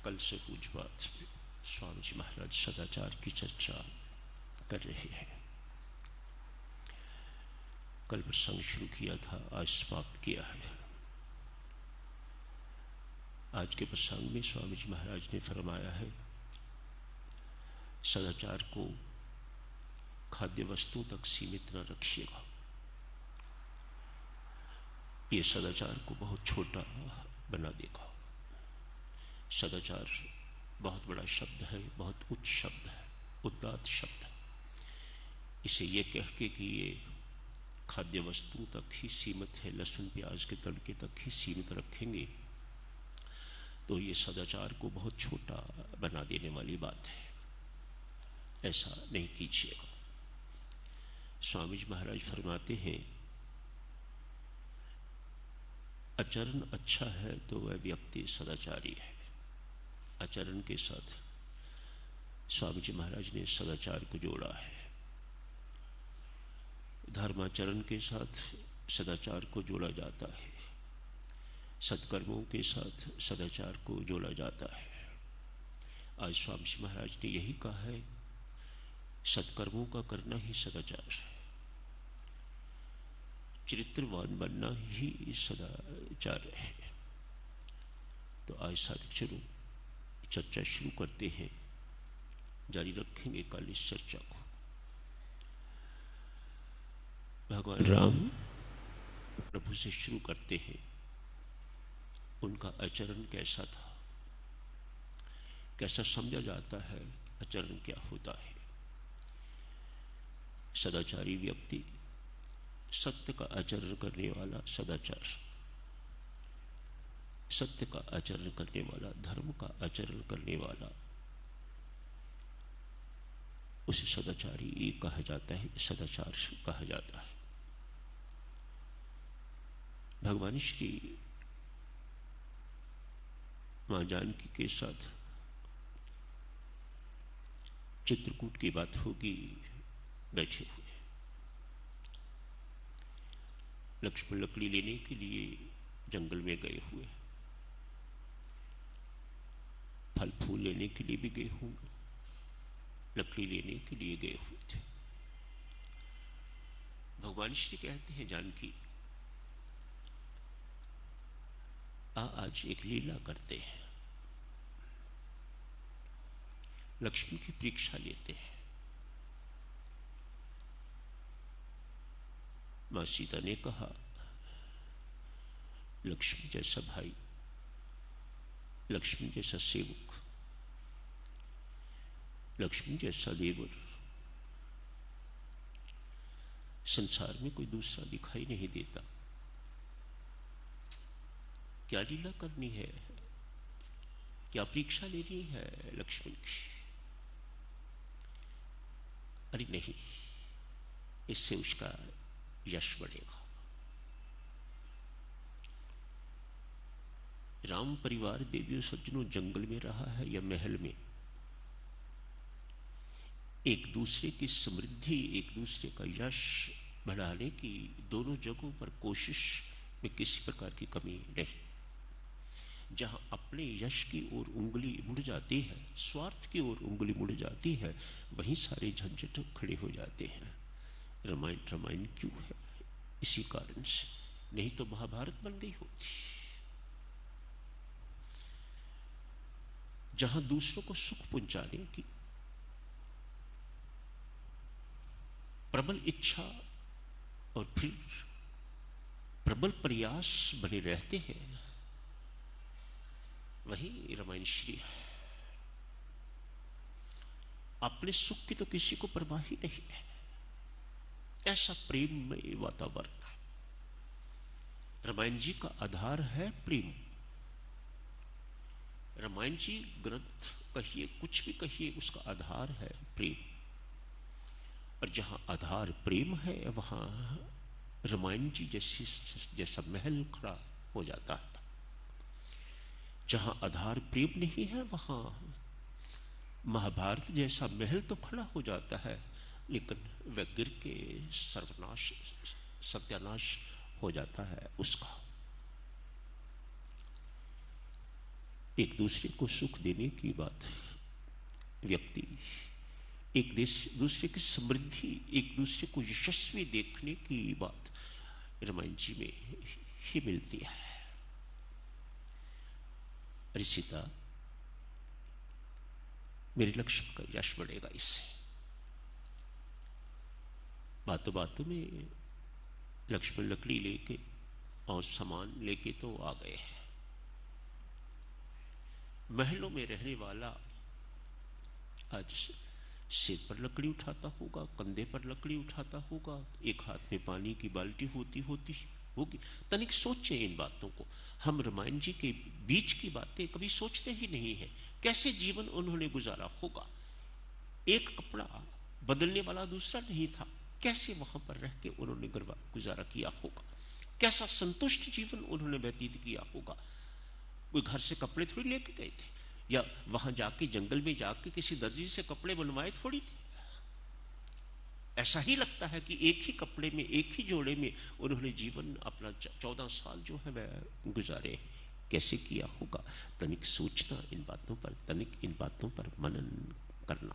कल से पूज्यपाद स्वामी जी महाराज सदाचार की चर्चा कर रहे हैं। कल प्रसंग शुरू किया था, आज समाप्त किया है। आज के प्रसंग में स्वामी जी महाराज ने फरमाया है, सदाचार को खाद्य वस्तुओं तक सीमित न रखिएगा। ये सदाचार को बहुत छोटा बना देगा। सदाचार बहुत बड़ा शब्द है, बहुत उच्च शब्द है, उदात्त शब्द है। इसे ये कह के कि ये खाद्य वस्तुओं तक ही सीमित है, लहसुन प्याज के तड़के तक ही सीमित रखेंगे, तो ये सदाचार को बहुत छोटा बना देने वाली बात है। ऐसा नहीं कीजिएगा। स्वामी जी महाराज फरमाते हैं, आचरण अच्छा है तो वह व्यक्ति सदाचारी है। आचरण के साथ स्वामी जी महाराज ने सदाचार को जोड़ा है। धर्माचरण के साथ सदाचार को जोड़ा जाता है, सत्कर्मों के साथ सदाचार को जोड़ा जाता है। आज स्वामी जी महाराज ने यही कहा है, सत्कर्मों का करना ही सदाचार है, चरित्रवान बनना ही सदाचार है। तो आज साथ चलो चर्चा शुरू करते हैं, जारी रखेंगे कल इस चर्चा को। भगवान राम प्रभु से शुरू करते हैं, उनका आचरण कैसा था, कैसा समझा जाता है, आचरण क्या होता है। सदाचारी व्यक्ति, सत्य का आचरण करने वाला सदाचार, सत्य का आचरण करने वाला, धर्म का आचरण करने वाला, उसे सदाचारी कहा जाता है, सदाचार कहा जाता है। भगवान श्री मां जानकी के साथ चित्रकूट की बात होगी, बैठे हुए लक्ष्मण लकड़ी लेने के लिए जंगल में गए हुए, फल फूल लेने के लिए भी गए होंगे, लकड़ी लेने के लिए गए हुए थे। भगवान श्री कहते हैं, जानकी आज एक लीला करते हैं। लक्ष्मी की परीक्षा लेते हैं। मां सीता ने कहा, लक्ष्मी जैसा भाई, लक्ष्मी जैसा सेवक, लक्ष्मी जैसा देवर संसार में कोई दूसरा दिखाई नहीं देता। क्या लीला करनी है, क्या परीक्षा लेनी है लक्ष्मण की? अरे नहीं, इससे उसका यश बढ़ेगा। राम परिवार देवियों सज्जनों जंगल में रहा है या महल में, एक दूसरे की समृद्धि, एक दूसरे का यश बढ़ाने की दोनों जगहों पर कोशिश में किसी प्रकार की कमी नहीं। जहां अपने यश की ओर उंगली मुड़ जाती है, स्वार्थ की ओर उंगली मुड़ जाती है, वहीं सारे झंझट खड़े हो जाते हैं। रामायण रामायण क्यों है? इसी कारण से, नहीं तो महाभारत बन गई होती। जहां दूसरों को सुख पहुंचाने की प्रबल इच्छा और फिर प्रबल प्रयास बने रहते हैं, वही रामायण श्री है। अपने सुख की तो किसी को परवाह ही नहीं है, ऐसा प्रेम में वातावरण है। रामायण जी का आधार है प्रेम। रामायण जी ग्रंथ कहिए, कुछ भी कहिए, उसका आधार है प्रेम। और जहां आधार प्रेम है, वहां रामायण जी जैसा महल खड़ा हो जाता है। जहां आधार प्रेम नहीं है, वहां महाभारत जैसा महल तो खड़ा हो जाता है, लेकिन वह गिर के सर्वनाश, सत्यानाश हो जाता है उसका। एक दूसरे को सुख देने की बात, व्यक्ति एक दूसरे की समृद्धि, एक दूसरे को यशस्वी देखने की बात रामायण जी में ही मिलती है। अरे सीता, मेरे लक्ष्मण का यश बढ़ेगा इससे। बातों बातों में लक्ष्मण लकड़ी लेके और सामान लेके तो आ गए हैं। महलों में रहने वाला आज सिर पर लकड़ी उठाता होगा, कंधे पर लकड़ी उठाता होगा, एक हाथ में पानी की बाल्टी होती होगी। तनिक सोचें इन बातों को। हम रामायण जी के बीच की बातें कभी सोचते ही नहीं है। कैसे जीवन उन्होंने गुजारा होगा। एक कपड़ा बदलने वाला दूसरा नहीं था। कैसे वहां पर रह के उन्होंने गुजारा किया होगा। कैसा संतुष्ट जीवन उन्होंने व्यतीत किया होगा। कोई घर से कपड़े थोड़ी लेके गए थे, या वहां जाके जंगल में जाके किसी दर्जी से कपड़े बनवाए थोड़ी थे। ऐसा ही लगता है कि एक ही कपड़े में, एक ही जोड़े में उन्होंने जीवन अपना 14 साल जो है वह गुजारे। कैसे किया होगा। तनिक सोचना इन बातों पर, तनिक इन बातों पर मनन करना।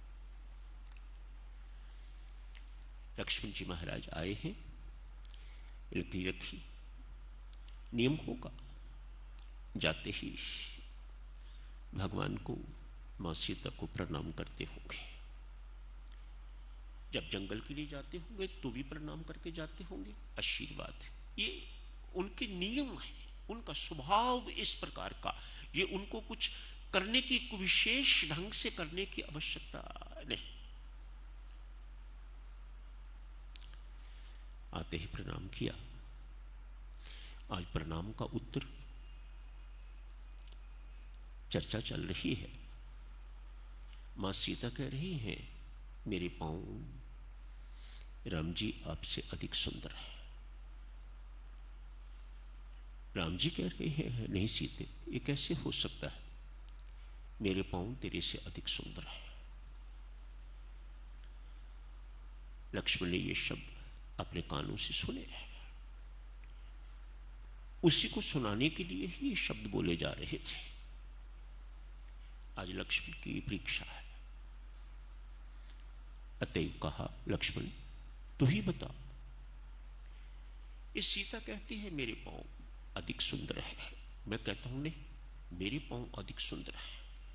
लक्ष्मण जी महाराज आए हैं, लकड़ी रखी। नियम होगा जाते ही भगवान को, मां सीता को प्रणाम करते होंगे। जब जंगल के लिए जाते होंगे तो भी प्रणाम करके जाते होंगे। आशीर्वाद, ये उनके नियम है, उनका स्वभाव इस प्रकार का। ये उनको कुछ करने की, विशेष ढंग से करने की आवश्यकता नहीं। आते ही प्रणाम किया। आज प्रणाम का उत्तर चर्चा चल रही है। मां सीता कह रही हैं, मेरे पांव राम जी आपसे अधिक सुंदर है। राम जी कह रहे हैं, नहीं सीते, ये कैसे हो सकता है। मेरे पांव तेरे से अधिक सुंदर है। लक्ष्मण ने ये शब्द अपने कानों से सुने हैं। उसी को सुनाने के लिए ही ये शब्द बोले जा रहे थे। आज लक्ष्मण की परीक्षा है। अतएव कहा, लक्ष्मण तू ही बता। ये सीता कहती है मेरे पांव अधिक सुंदर है। मैं कहता हूं नहीं, मेरे पांव अधिक सुंदर है।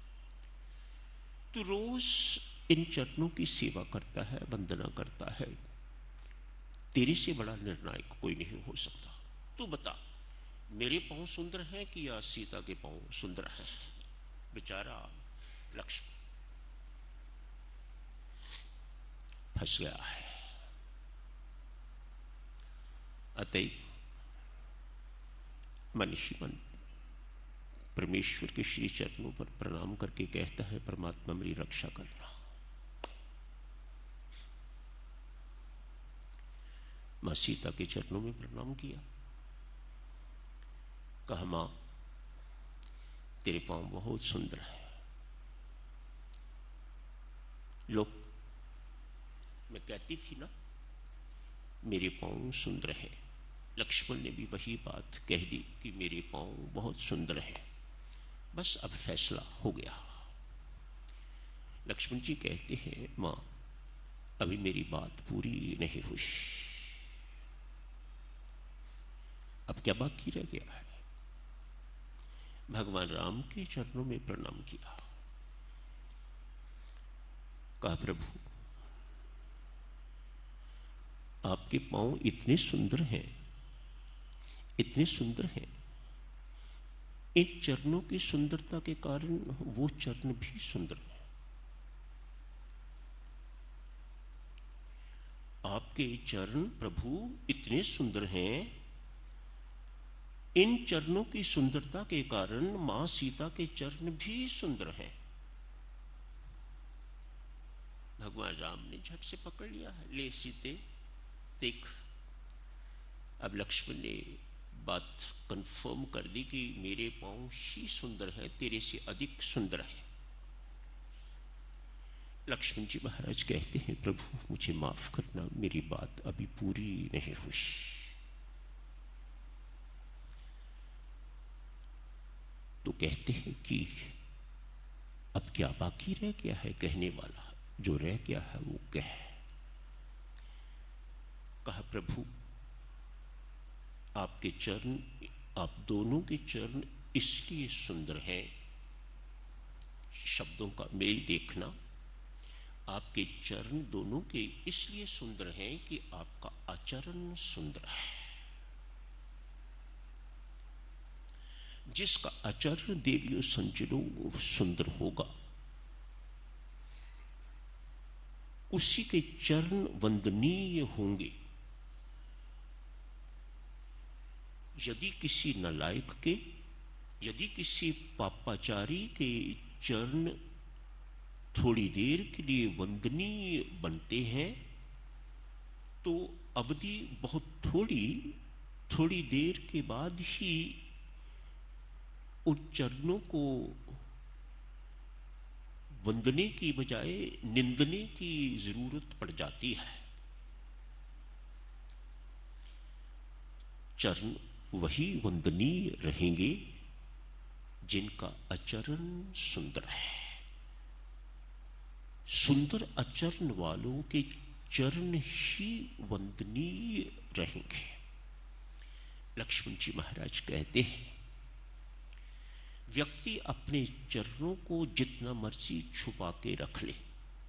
तू रोज इन चरणों की सेवा करता है, वंदना करता है। तेरे से बड़ा निर्णायक कोई नहीं हो सकता। तू बता, मेरे पांव सुंदर हैं कि या सीता के पांव सुंदर हैं। बेचारा लक्ष्मण फंस गया है। अतएव मनुष्य मन परमेश्वर के श्री चरणों पर प्रणाम करके कहता है, परमात्मा मेरी रक्षा करना। मां सीता के चरणों में प्रणाम किया। कहा, मां तेरे पांव बहुत सुंदर है। लोग, मैं कहती थी ना मेरे पांव सुंदर है। लक्ष्मण ने भी वही बात कह दी कि मेरे पांव बहुत सुंदर है। बस अब फैसला हो गया। लक्ष्मण जी कहते हैं, मां अभी मेरी बात पूरी नहीं हुई। अब क्या बाकी रह गया है। भगवान राम के चरणों में प्रणाम किया। कहा, प्रभु आपके पांव इतने सुंदर हैं, इतने सुंदर हैं। इन चरणों की सुंदरता के कारण वो चरण भी सुंदर हैं। आपके चरण प्रभु इतने सुंदर हैं। इन चरणों की सुंदरता के कारण मां सीता के चरण भी सुंदर हैं। भगवान राम ने झट से पकड़ लिया है। ले सीते देख। अब लक्ष्मण ने बात कंफर्म कर दी कि मेरे पांव ही सुंदर हैं, तेरे से अधिक सुंदर है। लक्ष्मण जी महाराज कहते हैं, प्रभु मुझे माफ करना, मेरी बात अभी पूरी नहीं हुई। तो तो कहते हैं कि अब क्या बाकी रह गया है कहने वाला, जो रह गया है वो कह। कहा प्रभु आपके चरण, आप दोनों के चरण इसलिए सुंदर हैं, शब्दों का मेल देखना, आपके चरण दोनों के इसलिए सुंदर हैं कि आपका आचरण सुंदर है। जिसका आचरण देवियों संजनों सुंदर होगा, उसी के चरण वंदनीय होंगे। यदि किसी नालायक के, यदि किसी पापाचारी के चरण थोड़ी देर के लिए वंदनीय बनते हैं, तो अवधि बहुत थोड़ी देर के बाद ही उन चरणों को वंदने की बजाय निंदने की जरूरत पड़ जाती है। चरण वही वंदनीय रहेंगे जिनका आचरण सुंदर है। सुंदर आचरण वालों के चरण ही वंदनीय रहेंगे। लक्ष्मण जी महाराज कहते हैं, व्यक्ति अपने चरणों को जितना मर्जी छुपा के रख ले।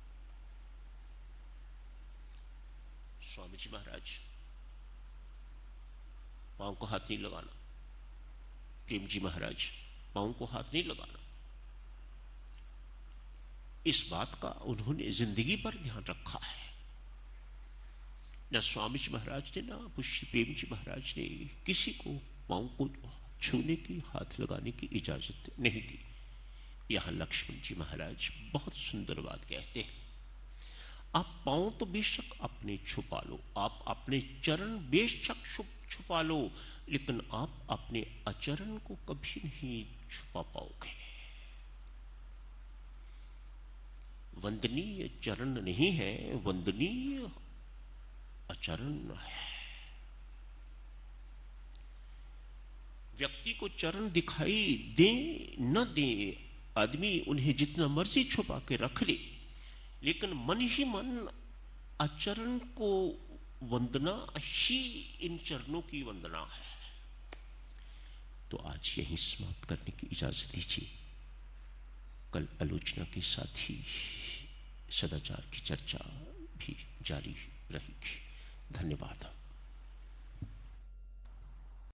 स्वामी जी महाराज पांव को हाथ नहीं लगाना, प्रेम जी महाराज पांव को हाथ नहीं लगाना, इस बात का उन्होंने जिंदगी भर ध्यान रखा है। ना स्वामी जी महाराज ने, ना पुष्य प्रेम जी महाराज ने किसी को पांव को छूने की, हाथ लगाने की इजाजत नहीं दी। यहां लक्ष्मण जी महाराज बहुत सुंदर बात कहते हैं, आप पांव तो बेशक अपने छुपा लो, आप अपने चरण बेशक छुपा लो, लेकिन आप अपने आचरण को कभी नहीं छुपा पाओगे। वंदनीय चरण नहीं है, वंदनीय आचरण है। व्यक्ति को चरण दिखाई दे न दे, आदमी उन्हें जितना मर्जी छुपा के रख ले, लेकिन मन ही मन आचरण को वंदना ही इन चरणों की वंदना है। तो आज यहीं समाप्त करने की इजाजत दीजिए। कल आलोचना के साथ ही सदाचार की चर्चा भी जारी रहेगी। धन्यवाद।